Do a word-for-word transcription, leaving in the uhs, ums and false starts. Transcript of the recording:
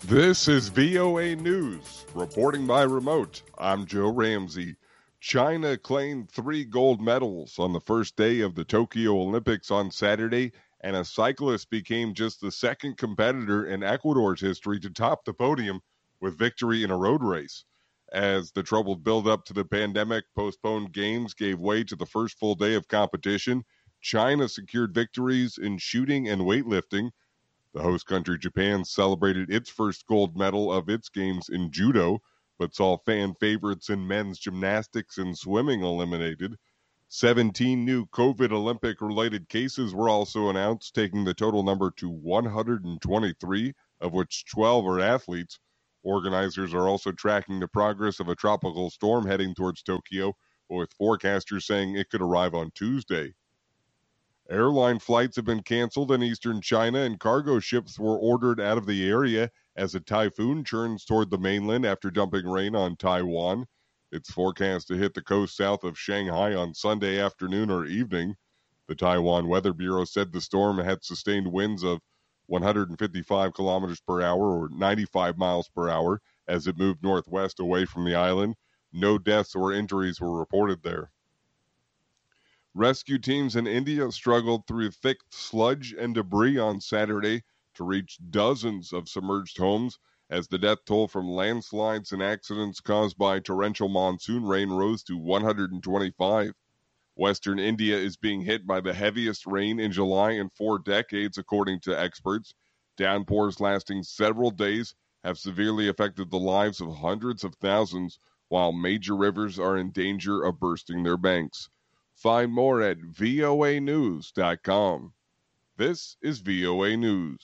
This is V O A News. Reporting by remote, I'm Joe Ramsey. China claimed three gold medals on the first day of the Tokyo Olympics on Saturday, and a cyclist became just the second competitor in Ecuador's history to top the podium with victory in a road race. As the troubled build-up to the pandemic postponed games gave way to the first full day of competition, China secured victories in shooting and weightlifting. The host country, Japan, celebrated its first gold medal of its games in judo, but saw fan favorites in men's gymnastics and swimming eliminated. seventeen new COVID Olympic-related cases were also announced, taking the total number to one hundred twenty-three, of which twelve are athletes. Organizers are also tracking the progress of a tropical storm heading towards Tokyo, with forecasters saying it could arrive on Tuesday. Airline flights have been canceled in eastern China, and cargo ships were ordered out of the area as a typhoon churns toward the mainland after dumping rain on Taiwan. It's forecast to hit the coast south of Shanghai on Sunday afternoon or evening. The Taiwan Weather Bureau said the storm had sustained winds of one hundred fifty-five kilometers per hour or ninety-five miles per hour as it moved northwest away from the island. No deaths or injuries were reported there. Rescue teams in India struggled through thick sludge and debris on Saturday to reach dozens of submerged homes as the death toll from landslides and accidents caused by torrential monsoon rain rose to one hundred twenty-five. Western India is being hit by the heaviest rain in July in four decades, according to experts. Downpours lasting several days have severely affected the lives of hundreds of thousands, while major rivers are in danger of bursting their banks. Find more at V O A news dot com. This is V O A News.